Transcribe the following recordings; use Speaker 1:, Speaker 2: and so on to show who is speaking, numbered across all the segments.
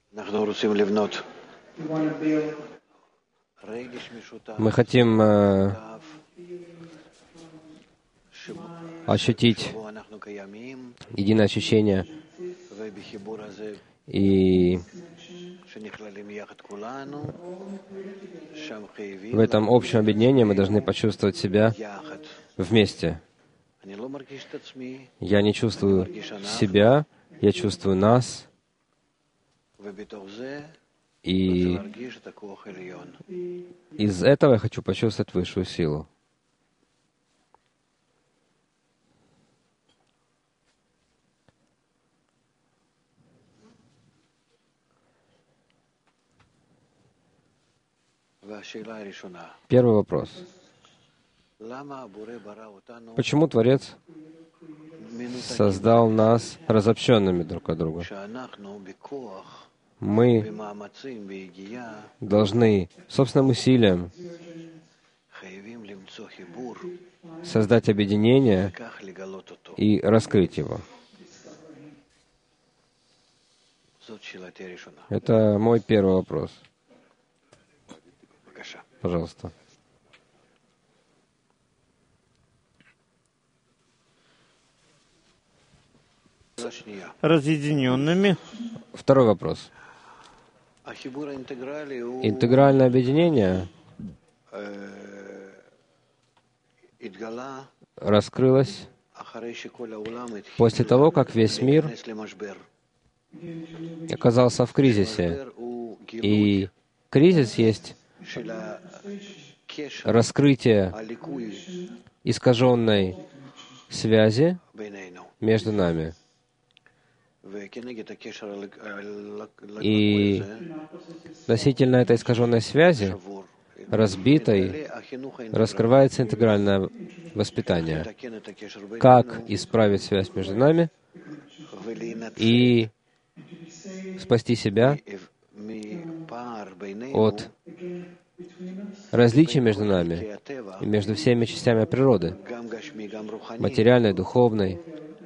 Speaker 1: Мы хотим ощутить единое ощущение, и в этом общем объединении мы должны почувствовать себя вместе. Я не чувствую себя, я чувствую нас, и из этого я хочу почувствовать высшую силу. Первый вопрос. Почему Творец создал нас разобщенными друг от друга? Мы должны собственным усилием создать объединение и раскрыть его. Это мой первый вопрос. Пожалуйста.
Speaker 2: Разъединенными.
Speaker 1: Второй вопрос. Интегральное объединение раскрылось после того, как весь мир оказался в кризисе. И кризис есть раскрытие искаженной связи между нами. И относительно этой искаженной связи, разбитой, раскрывается интегральное воспитание. Как исправить связь между нами и спасти себя от различий между нами и между всеми частями природы, материальной, духовной,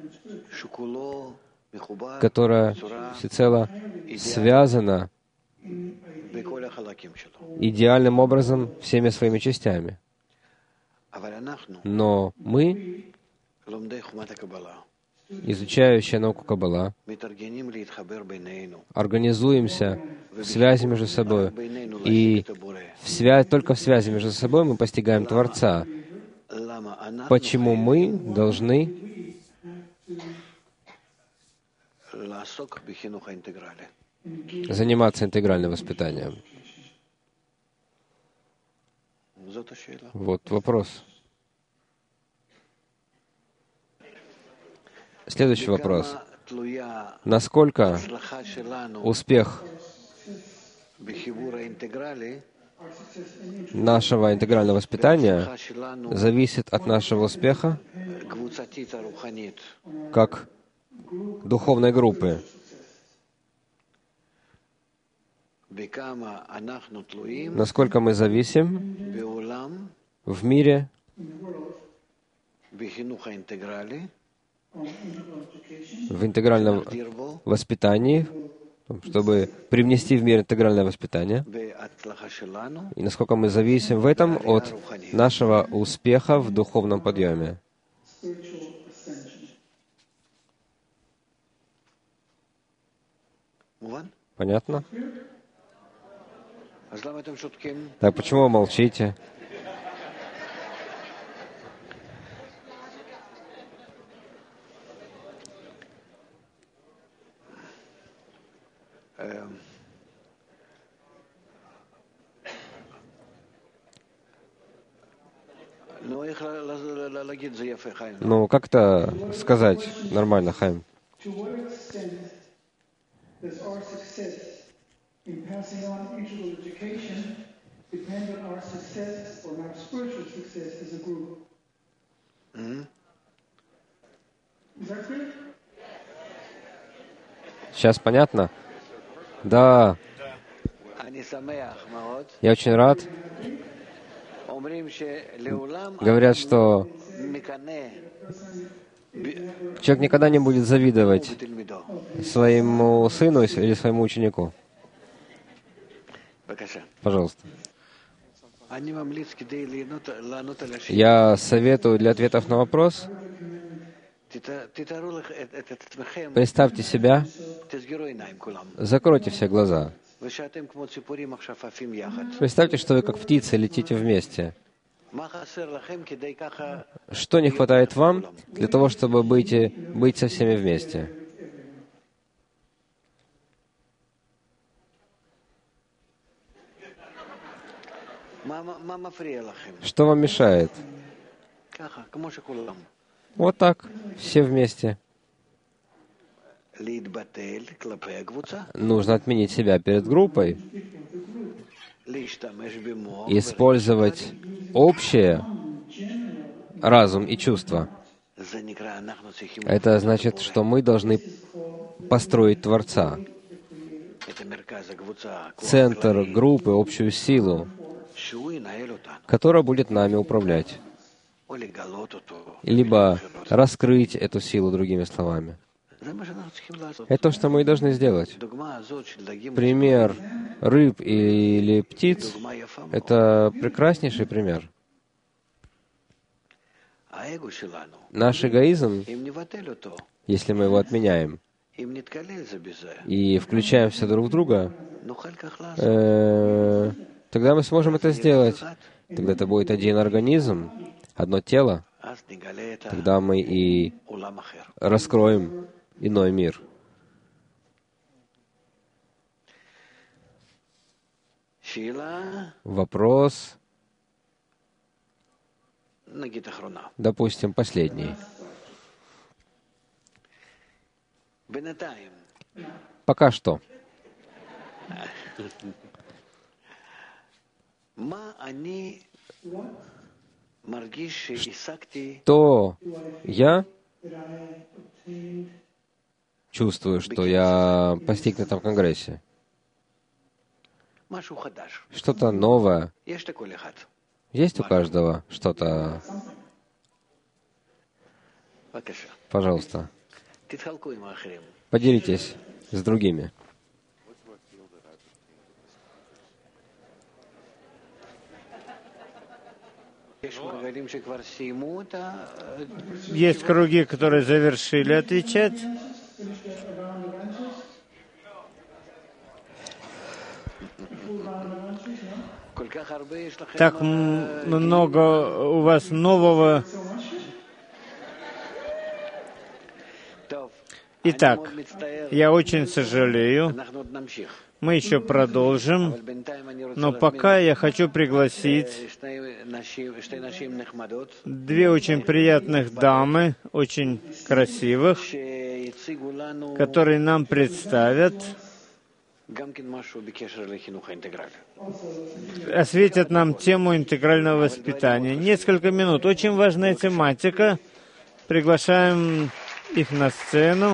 Speaker 1: которая всецело связана идеальным образом всеми своими частями. Но мы, изучающие науку Каббала, организуемся в связи между собой, и только в связи между собой мы постигаем Творца. Почему мы должны заниматься интегральным воспитанием? Вот вопрос. Следующий вопрос. Насколько успех нашего интегрального воспитания зависит от нашего успеха как духовной группы? Насколько мы зависим в мире в интегральном воспитании, чтобы привнести в мир интегральное воспитание, и насколько мы зависим в этом от нашего успеха в духовном подъеме. Понятно? Так почему вы молчите? Ну, как-то сказать нормально, Хайм. Сейчас понятно? Да. Я очень рад. Говорят, что человек никогда не будет завидовать своему сыну или своему ученику. Пожалуйста. Я советую для ответов на вопрос, представьте себя, закройте все глаза. Представьте, что вы как птицы летите вместе. Что не хватает вам для того, чтобы быть со всеми вместе? Что вам мешает? Вот так, все вместе. Нужно отменить себя перед группой, использовать общее, разум и чувства. Это значит, что мы должны построить Творца, центр группы, общую силу, которая будет нами управлять, либо раскрыть эту силу, другими словами. Это то, что мы и должны сделать. Пример рыб или птиц — это прекраснейший пример. Наш эгоизм, если мы его отменяем и включаемся друг в друга, тогда мы сможем это сделать. Тогда это будет один организм, одно тело. Тогда мы и раскроем иной мир. Вопрос, допустим, последний. Пока что. Что я чувствую, что я постиг на этом конгрессе? Что-то новое. Есть у каждого что-то? Пожалуйста. Поделитесь с другими.
Speaker 2: Есть круги, которые завершили отвечать. Так много у вас нового. Итак, я очень сожалею. Мы еще продолжим, но пока я хочу пригласить две очень приятных дамы, очень красивых, которые нам представят, осветят нам тему интегрального воспитания. Несколько минут. Очень важная тематика. Приглашаем их на сцену.